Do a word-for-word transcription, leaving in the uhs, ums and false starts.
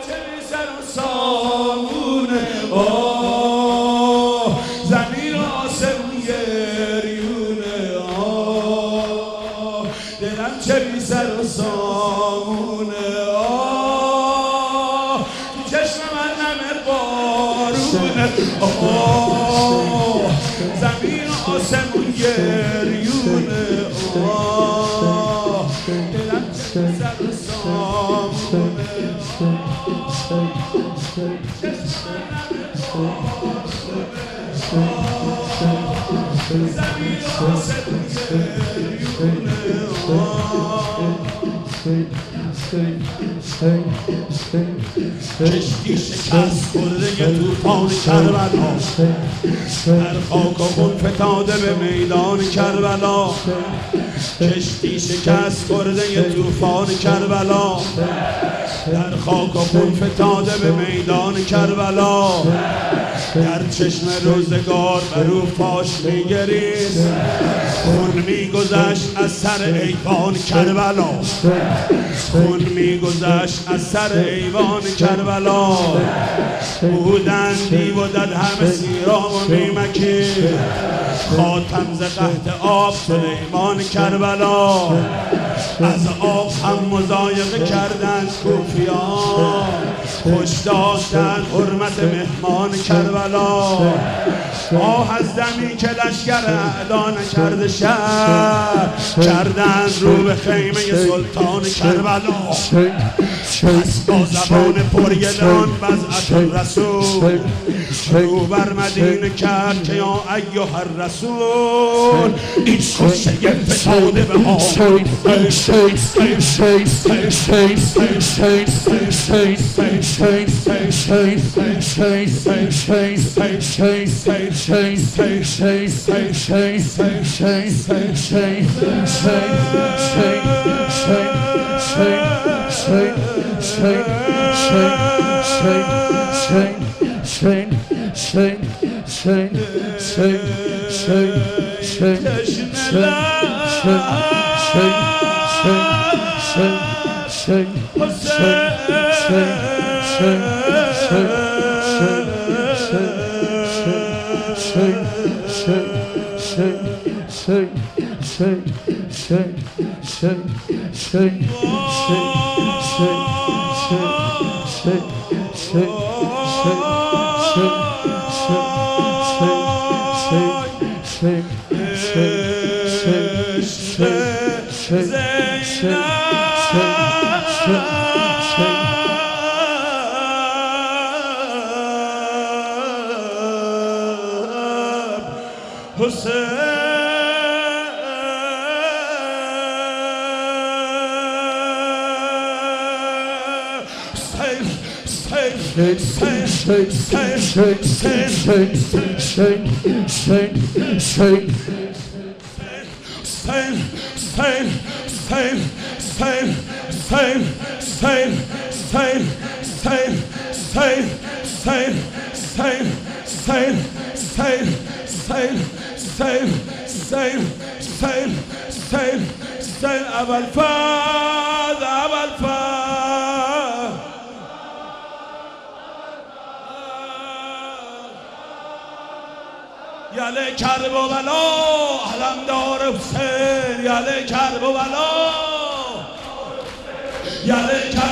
چه بی سر و سامونه آه زمین و آسمون گریونه آه دلم چه بی سر و سامونه آه تو چشم من نمه بارونه آه زمین و آسمون گریونه آه دلم چه بی سر و سامونه کشتی شکست خورده طوفان کربلا در خاک و خون فتاده به میدان کربلا کشتی شکست خورده طوفان کربلا در خاک و خون فتاده به میدان کربلا در چشم روزگار بر او فاش میگریست خون میگذشت از سر ایوان کربلا خون میگذشت از سر ایوان کربلا بودندی و در همه سیرام و نیمکی خاتم ز قحط آب سلیمان کربلا از آب هم مضایقه کردند کوفیان خوش داشتند حرمت مهمان کربلا آه از دمی که لشکر اعدا نکرده شهر کردند رو به خیمه سلطان کربلا پس با زبان پرگلان وضعت الرسول رو بر مدینه کرد که یا ایها الرسول این کشته فتاده به آمد یاله کرب و بلا علمدار حسین یاله کرب و بلا یاله